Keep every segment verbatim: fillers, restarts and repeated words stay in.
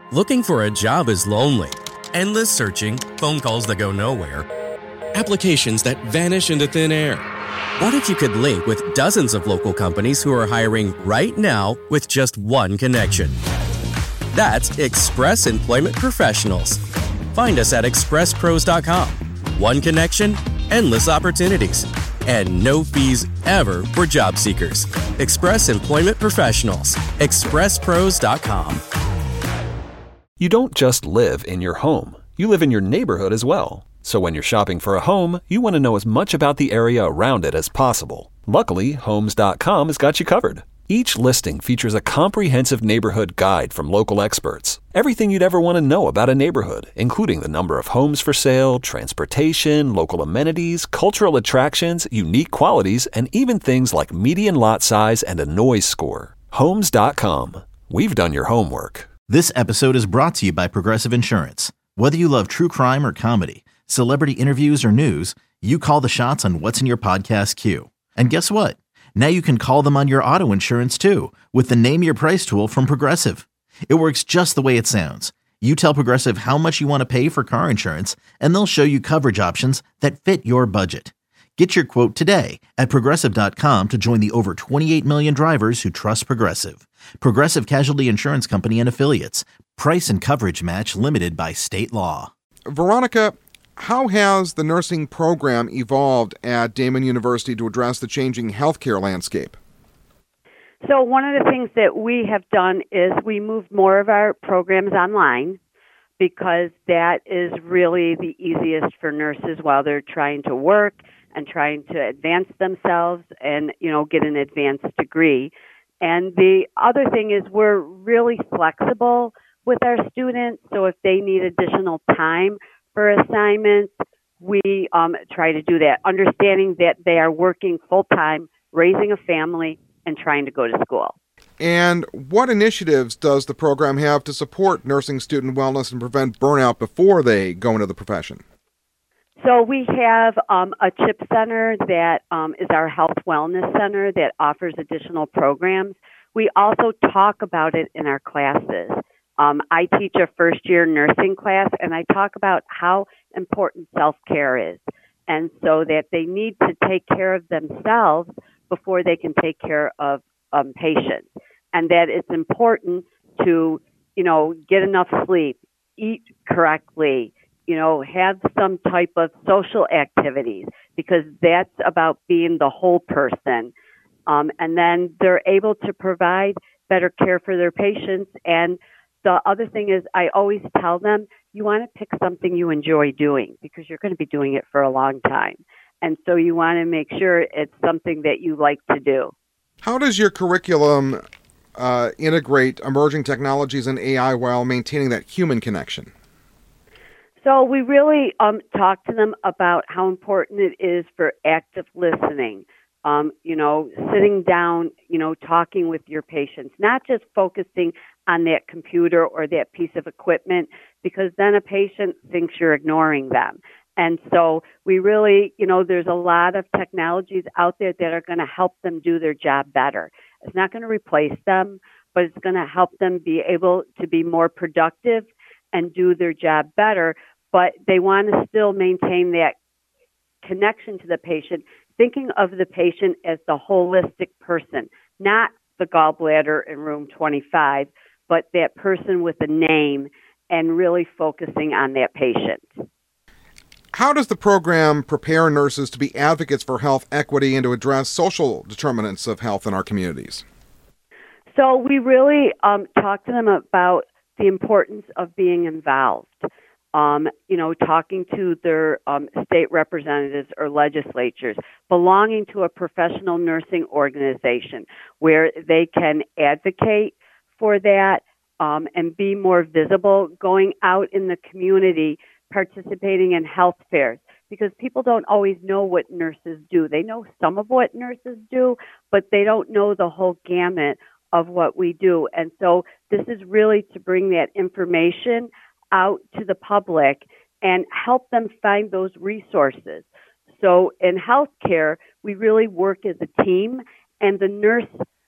Looking for a job is lonely. Endless searching, phone calls that go nowhere, applications that vanish into thin air. What if you could link with dozens of local companies who are hiring right now with just one connection? That's Express Employment Professionals. Find us at express pros dot com. One connection, endless opportunities, and no fees ever for job seekers. Express Employment Professionals. express pros dot com. You don't just live in your home. You live in your neighborhood as well. So when you're shopping for a home, you want to know as much about the area around it as possible. Luckily, homes dot com has got you covered. Each listing features a comprehensive neighborhood guide from local experts. Everything you'd ever want to know about a neighborhood, including the number of homes for sale, transportation, local amenities, cultural attractions, unique qualities, and even things like median lot size and a noise score. homes dot com. We've done your homework. This episode is brought to you by Progressive Insurance. Whether you love true crime or comedy, celebrity interviews or news, you call the shots on what's in your podcast queue. And guess what? Now you can call them on your auto insurance too with the Name Your Price tool from Progressive. It works just the way it sounds. You tell Progressive how much you want to pay for car insurance, and they'll show you coverage options that fit your budget. Get your quote today at progressive dot com to join the over twenty-eight million drivers who trust Progressive. Progressive Casualty Insurance Company and Affiliates. Price and coverage match limited by state law. Veronica, how has the nursing program evolved at Damon University to address the changing healthcare landscape? So one of the things that we have done is we moved more of our programs online because that is really the easiest for nurses while they're trying to work and trying to advance themselves and, you know, get an advanced degree. And the other thing is we're really flexible with our students. So if they need additional time for assignments, we um, try to do that, understanding that they are working full-time, raising a family, and trying to go to school. And what initiatives does the program have to support nursing student wellness and prevent burnout before they go into the profession? So we have um, a CHIP center that um, is our health wellness center that offers additional programs. We also talk about it in our classes. Um, I teach a first-year nursing class, and I talk about how important self-care is, and so that they need to take care of themselves before they can take care of um, patients, and that it's important to, you know, get enough sleep, eat correctly, you know, have some type of social activities, because that's about being the whole person. Um, and then they're able to provide better care for their patients. And the other thing is I always tell them, you want to pick something you enjoy doing because you're going to be doing it for a long time. And so you want to make sure it's something that you like to do. How does your curriculum uh, integrate emerging technologies and A I while maintaining that human connection? So we really um, talk to them about how important it is for active listening, um, you know, sitting down, you know, talking with your patients, not just focusing on that computer or that piece of equipment, because then a patient thinks you're ignoring them. And so we really, you know, there's a lot of technologies out there that are going to help them do their job better. It's not going to replace them, but it's going to help them be able to be more productive and do their job better. But they want to still maintain that connection to the patient, thinking of the patient as the holistic person, not the gallbladder in room twenty-five, but that person with a name, and really focusing on that patient. How does the program prepare nurses to be advocates for health equity and to address social determinants of health in our communities? So we really um, talk to them about the importance of being involved. Um, you know, talking to their um, state representatives or legislatures, belonging to a professional nursing organization where they can advocate for that um, and be more visible, going out in the community, participating in health fairs, because people don't always know what nurses do. They know some of what nurses do, but they don't know the whole gamut of what we do. And so this is really to bring that information out to the public and help them find those resources. So in healthcare, we really work as a team, and the nurse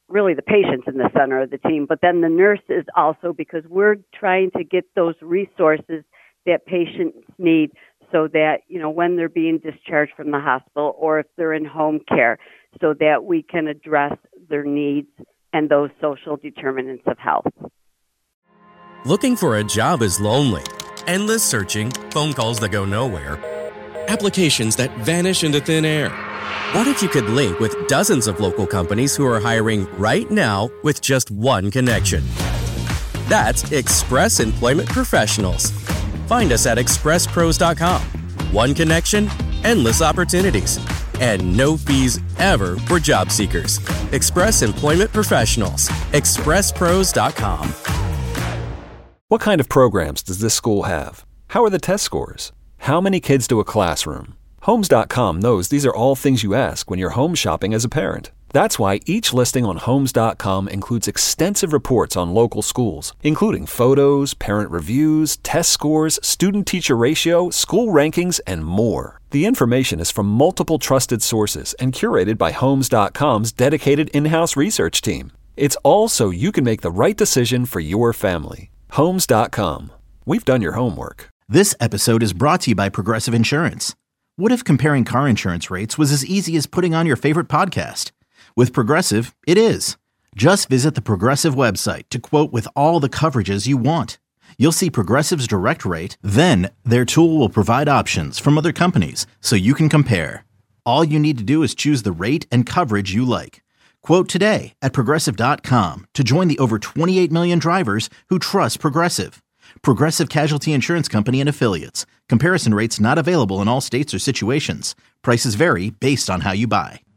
really the patient's in the center of the team, but then the nurse is also, because we're trying to get those resources that patients need so that, you know, when they're being discharged from the hospital or if they're in home care, so that we can address their needs and those social determinants of health. Looking for a job is lonely. Endless searching, phone calls that go nowhere, applications that vanish into thin air. What if you could link with dozens of local companies who are hiring right now with just one connection? That's Express Employment Professionals. Find us at express pros dot com. One connection, endless opportunities, and no fees ever for job seekers. Express Employment Professionals. express pros dot com. What kind of programs does this school have? How are the test scores? How many kids do a classroom? Homes dot com knows these are all things you ask when you're home shopping as a parent. That's why each listing on Homes dot com includes extensive reports on local schools, including photos, parent reviews, test scores, student-teacher ratio, school rankings, and more. The information is from multiple trusted sources and curated by Homes dot com's dedicated in-house research team. It's all so you can make the right decision for your family. Homes dot com. We've done your homework. This episode is brought to you by Progressive Insurance. What if comparing car insurance rates was as easy as putting on your favorite podcast? With Progressive, it is. Just visit the Progressive website to quote with all the coverages you want. You'll see Progressive's direct rate, then their tool will provide options from other companies so you can compare. All you need to do is choose the rate and coverage you like. Quote today at progressive dot com to join the over twenty-eight million drivers who trust Progressive. Progressive Casualty Insurance Company and Affiliates. Comparison rates not available in all states or situations. Prices vary based on how you buy.